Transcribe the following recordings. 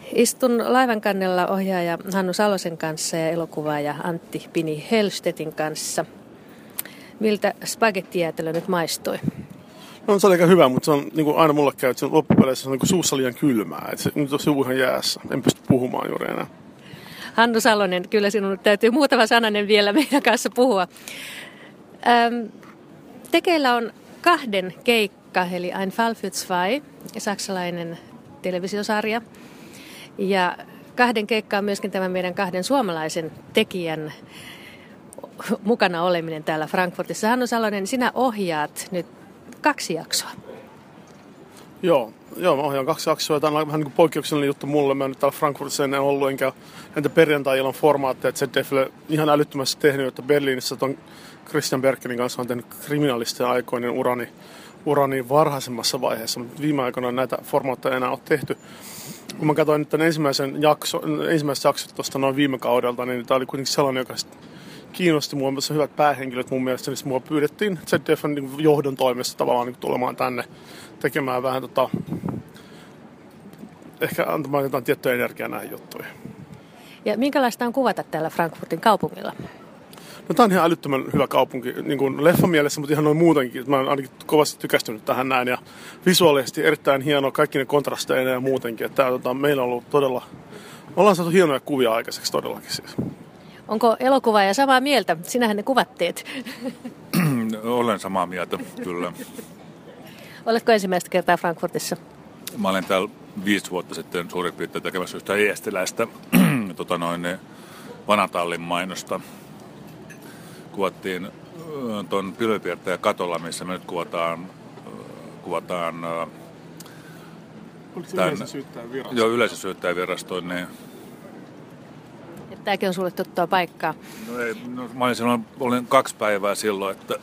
Istun laivan kannella ohjaaja Hannu Salosen kanssa ja elokuvaaja Antti Pini Hellstedtin kanssa. Miltä spagettijäätelö nyt maistui? No se oli aika hyvä, mutta se on niin kuin aina mulle käy, että se loppupeleissä on niin kuin suussa liian kylmää. Että se nyt on suu ihan jäässä. En pysty puhumaan juuri enää. Hannu Salonen, kyllä sinun täytyy muutama sananen vielä meidän kanssa puhua. Tekeillä on 2 keikka, eli Ein Fall für zwei, saksalainen televisiosarja. Ja 2 keikka on myöskin tämän meidän 2 suomalaisen tekijän mukana oleminen täällä Frankfurtissa. Hannu Salonen, sinä ohjaat nyt 2 jaksoa. Joo, mä ohjaan 2 jaksoa. Tämä on vähän niin kuin poikkeuksellinen juttu mulle. Mä en nyt täällä Frankfurtissa ennen ollut, enkä entä perjantai-illan formaatteja, että ZDFlle ihan älyttömästi tehnyt, että Berliinissä ton Christian Berkenin kanssa on tehnyt kriminalistien aikoinen urani varhaisemmassa vaiheessa, mutta viime aikoina näitä formaatteja enää ole tehty. Kun mä katsoin nyt tämän ensimmäiset jaksot tuosta noin viime kaudelta, niin tämä oli kuitenkin sellainen, joka kiinnosti mua. Tässä on hyvät päähenkilöt mun mielestä, niin mua pyydettiin ZDFn niin johdon toimesta tavallaan niin tulemaan tänne tekemään vähän ehkä antamaan jotain tiettyä energiaa näihin juttuihin. Ja minkälaista on kuvata täällä Frankfurtin kaupungilla? No tämä on ihan älyttömän hyvä kaupunki, niin kuin leffamielessä, mutta ihan noin muutenkin. Mä oon ainakin kovasti tykästynyt tähän näin ja visuaalisesti erittäin hieno, kaikki ne kontrasteina ja muutenkin. Että meillä on ollut todella, ollaan saatu hienoja kuvia aikaiseksi todellakin siis. Onko elokuvaaja samaa mieltä? Sinähän ne kuvat teet. Olen samaa mieltä, kyllä. Oletko ensimmäistä kertaa Frankfurtissa? Mä olen täällä 5 vuotta sitten suurin piirtein tekemässä yhtä eestiläistä Vanatallin mainosta. Kuvattiin tuon pilvenpiirtäjä katolla, missä me nyt kuvataan oliko se yleisösyyttäjänvirasto? Joo, yleisösyyttäjänvirastoon, niin. Tämäkin on sulle tuttua paikkaa. Mä olin 2 päivää silloin, että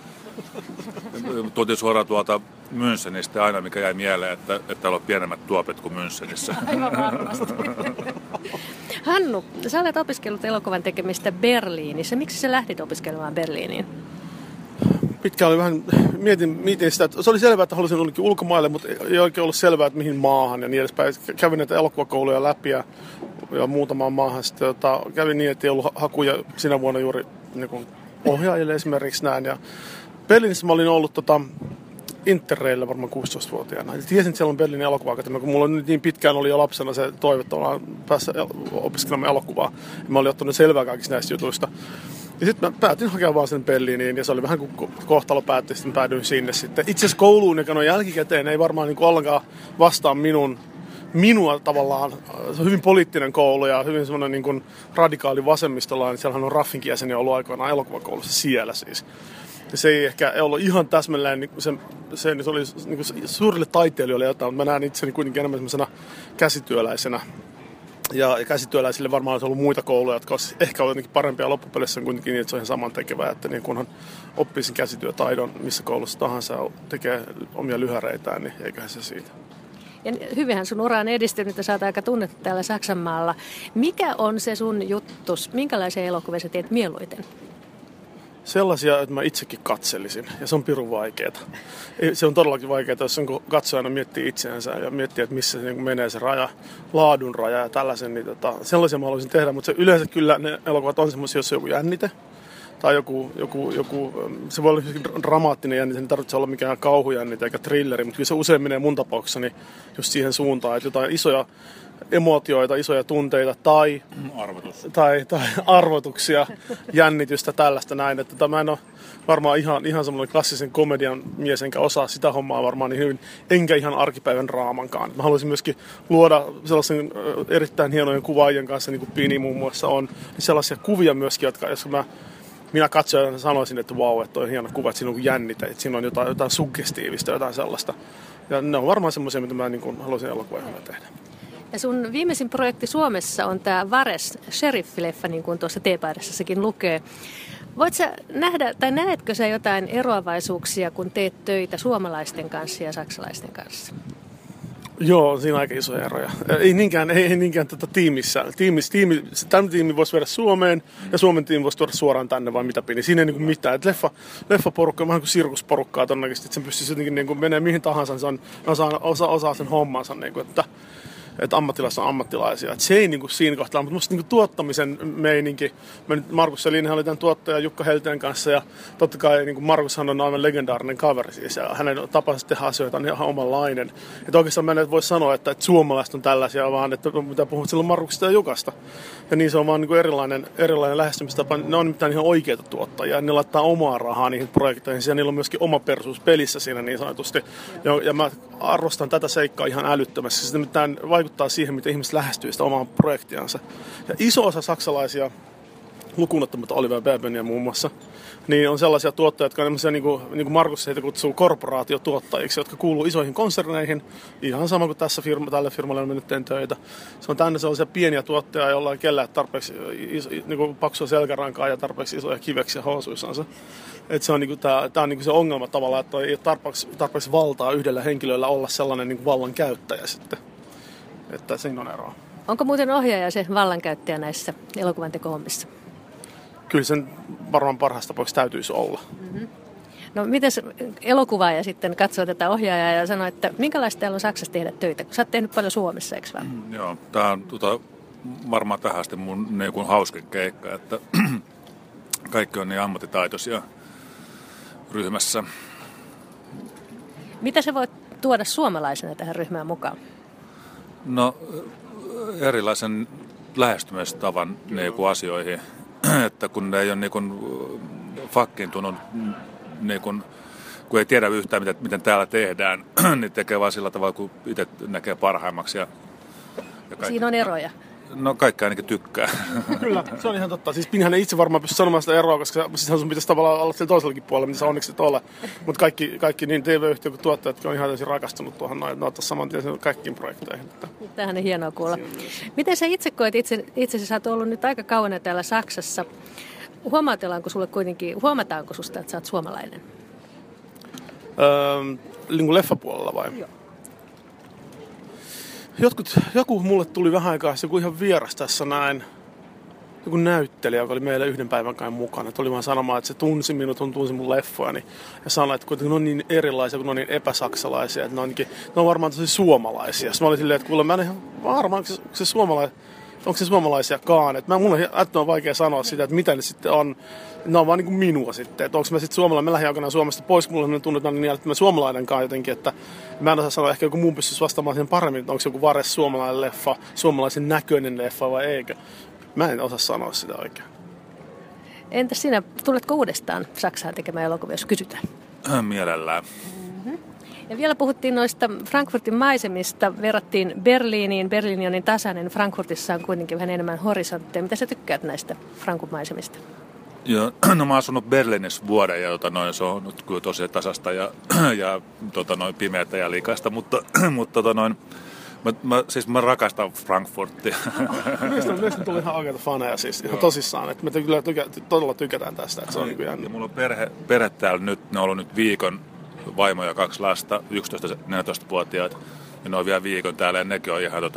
tuotiin suoraan tuolta Münchenistä aina, mikä jäi mieleen, että täällä on pienemmät tuopet kuin Münchenissä. Aivan varmasti. Hannu, sä olet opiskellut elokuvan tekemistä Berliinissä. Miksi sä lähdit opiskelemaan Berliiniin? Pitkään oli vähän, mietin sitä, että se oli selvää, että halusin jonnekin ulkomaille, mutta ei oikein ollut selvää, että mihin maahan ja niin edespäin. Kävin näitä elokuvakouluja läpi ja muutamaan maahan. Sitten kävin niin, että ei ollut hakuja sinä vuonna juuri niin ohjaajille esimerkiksi näin. Ja Berliinissä mä olin ollut Interraililla varmaan 16-vuotiaana. Tiesin, että siellä on Berliinin elokuva-akatemia, kun mulla nyt niin pitkään oli jo lapsena se toive päästä opiskelemaan elokuvaa. Ja mä olin ottanut selvää kaikista näistä jutuista. Ja sitten mä päätin hakea vaan sen Berliiniin, ja se oli vähän kuin kohtalo päätti, sitten päädyin sinne sitten. Itse asiassa kouluun, joka on jälkikäteen, ei varmaan niin ollenkaan vastaa minua tavallaan. Se on hyvin poliittinen koulu ja hyvin semmoinen niin kuin radikaali vasemmistolainen. Siellähän on Raffinkin jäseniä ollut aikoinaan elokuvakoulussa siellä siis. Ja se ei ehkä ollut ihan täsmälleen, niin se oli niin kuin suurille taiteilijoille jotain, mutta mä näen itseni kuitenkin enemmän semmoisena käsityöläisenä. Ja käsityöläisille varmaan olisi ollut muita kouluja, jotka olisi ehkä ollut jotenkin parempia loppupeleissä kuitenkin niin, että se on ihan samantekevää, että niin kunhan oppii sen käsityötaidon missä koulussa tahansa tekee omia lyhäreitään, niin eiköhän se siitä. Ja hyvinhän sun ura on edistynyt ja sä oot aika tunnettu täällä Saksanmaalla. Mikä on se sun juttus? Minkälaisia elokuvia sä teet mieluiten? Sellaisia, että mä itsekin katselisin, ja se on pirun vaikeaa. Se on todellakin vaikeaa, jos katsojana miettii itseänsä ja miettii, että missä se niin menee se raja, laadun raja ja tällaisen. Niin sellaisia mä haluaisin tehdä, mutta yleensä kyllä ne elokuvat on semmoisia, jos on joku jännite. Tai joku, se voi olla dramaattinen jännite, niin tarvitsee olla mikään kauhujännite eikä thrilleri, mutta kyllä se usein menee mun tapauksessani just siihen suuntaan, että jotain isoja emootioita, isoja tunteita tai arvotuksia, jännitystä, tällaista näin. Että mä en ole varmaan ihan semmoinen klassisen komedian mies, enkä osaa sitä hommaa varmaan niin hyvin, enkä ihan arkipäivän draamankaan. Mä haluaisin myöskin luoda sellaisen erittäin hienojen kuvaajien kanssa, niin kuin Pini muun muassa on, niin sellaisia kuvia myöskin, jotka jos minä katsojana sanoisin, että vau, että on hieno kuva, että siinä on jännite, että siinä on jotain suggestiivista, jotain sellaista. Ja ne on varmaan semmoisia, mitä mä niin kuin haluaisin elokuvia tehdä. Ja sun viimeisin projekti Suomessa on tämä Vares sheriffileffa, niin kuin tuossa teepaidassakin lukee. Voit sä nähdä, tai näetkö sä jotain eroavaisuuksia, kun teet töitä suomalaisten kanssa ja saksalaisten kanssa? Joo, siinä on aika isoja eroja. Ei niinkään tiimissä. Tämä tiimi voisi viedä Suomeen ja Suomen tiimi voisi tuoda suoraan tänne vai mitä pini. Siinä ei niin mitään. Leffaporukka on vähän kuin sirkusporukkaa todennäköisesti, että sen pystyisi jotenkin niin menee mihin tahansa, niin osaa sen hommansa. Niin kuin, että ammattilaiset on ammattilaisia. Että se ei niin kuin siinä kohtaa, mutta musta niin kuin tuottamisen meininki, Markus Selin oli tämän tuottaja Jukka Helteen kanssa ja totta kai niin kuin Markushan on aivan legendaarinen kaveri siis ja hänen tapansa tehdä asioita on ihan omanlainen. Että oikeastaan mä en voi sanoa, että suomalaiset on tällaisia, vaan että mitä puhut silloin Markuksesta ja Jukasta. Ja niin se on vaan niin kuin erilainen lähestymistapa. Ne on nimittäin ihan oikeita tuottajia. Ne laittaa omaa rahaa niihin projekteihin ja niillä on myöskin oma persuus pelissä siinä niin sanotusti. Ja mä arvostan tätä seikkaa ihan älyttömästi. Se nimittäin vaikuttaa siihen, miten ihmiset lähestyy sitä omaa projektiansa. Ja iso osa saksalaisia, lukuun ottamatta Oliver Berbenia muun muassa, niin on sellaisia tuottajia, jotka on niin kuin Markus heitä kutsuu korporaatiotuottajiksi, jotka kuuluu isoihin konserneihin, ihan sama kuin tälle firmalle on mennyt töitä. Se on tänne sellaisia pieniä tuottajia, joilla ei kellään tarpeeksi niin paksua selkärankaa ja tarpeeksi isoja kiveksiä housuissansa. Että se on, niin tämä on niin se ongelma tavallaan, että ei ole tarpeeksi valtaa yhdellä henkilöllä olla sellainen niin vallankäyttäjä sitten. Että siinä on eroa. Onko muuten ohjaaja se vallankäyttäjä näissä elokuvan teko-hommissa? Kyllä sen varmaan parhaassa tapauksessa täytyisi olla. Mm-hmm. No miten elokuvaaja sitten katsoo tätä ohjaajaa ja sanoo, että minkälaista täällä on Saksassa tehdä töitä? Sä oot tehnyt paljon Suomessa, eikö vaan? Joo, tämä on varmaan tähän asti mun niin hauskin keikka, että kaikki on niin ammattitaitoisia ryhmässä. Mitä sä voit tuoda suomalaisena tähän ryhmään mukaan? No erilaisen lähestymistavan niin asioihin. Että kun ei ole niin fakkiintunut, niin kun ei tiedä yhtään, miten täällä tehdään, niin tekee vaan sillä tavalla, kun itse näkee parhaimmaksi. Ja siinä on eroja. No kaikki ainakin tykkää. Kyllä, se on ihan totta. Siis minähän ei itse varmaan pysty sanomaan sitä eroa, koska siis sun pitäisi tavallaan olla siellä toisellakin puolella, mitä sä onneksi et ole. Mutta kaikki niin TV-yhtiö kuin tuottajat, jotka on ihan täysin rakastunut tuohon noin, että ne ottaa saman tien kaikkiin projekteihin. Tämähän on hienoa kuulla. Miten sä itse koet itsesi, sä oot ollut nyt aika kauan täällä Saksassa. Huomataanko susta, että sä oot suomalainen? Niin kuin leffapuolella vai? Joo. Joku mulle tuli vähän aikaa, joku ihan vieras tässä näin, joku näyttelijä, joka oli meillä yhden päivän kai mukana. Tuli vaan sanomaan, että se tunsi minut, tunsi mun leffojani. Ja sanoi, että kuitenkin ne on niin erilaisia, kun ne on niin epäsaksalaisia, että ne on varmaan tosi suomalaisia. Sitten mä olin silleen, että kuule, mä en ihan varma, onko se suomalaisiakaan. Mulle on vaikea sanoa sitä, että mitä ne sitten on. Ne on vaan niin kuin minua sitten. Että onko mä sitten suomalainen, mä lähdin aikanaan Suomesta pois, kun mulle tunnetaan niin, että mä suomalainenkaan jotenkin, että mä en osaa sanoa, ehkä joku muu pystyisi vastaamaan siihen paremmin, että onko se joku vares suomalainen leffa, suomalaisen näköinen leffa vai eikö. Mä en osaa sanoa sitä oikein. Entäs sinä, tuletko uudestaan Saksaan tekemään elokuvia, jos kysytään? Mielellään. Mm-hmm. Ja vielä puhuttiin noista Frankfurtin maisemista, verrattiin Berliiniin. Berliini on niin tasainen, Frankfurtissa on kuitenkin vähän enemmän horisontteja. Mitä sä tykkäät näistä Frankfurtin maisemista? Joo, no mä oon asunut Berliinissä vuoden ja se on nyt kyllä tosi tasasta ja pimeätä ja likaista, mutta mä rakastan Frankfurtia. Meistä tuli ihan oikeita faneja siis, ihan tosissaan, että me kyllä todella tykätään tästä, että se on niin jännä. Mulla on perhe täällä nyt, ne on ollut nyt viikon, vaimo ja 2 lasta, 11-14-vuotiaat, ja ne on vielä viikon täällä ja nekin on ihan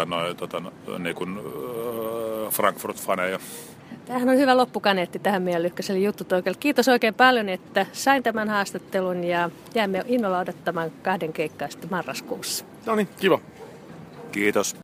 Frankfurt-faneja. Tämähän on hyvä loppukaneetti tähän meidän Lyhkäselle juttutoikelle. Kiitos oikein paljon, että sain tämän haastattelun ja jäämme innolla odottamaan 2 keikkaa sitten marraskuussa. No niin, kiva. Kiitos.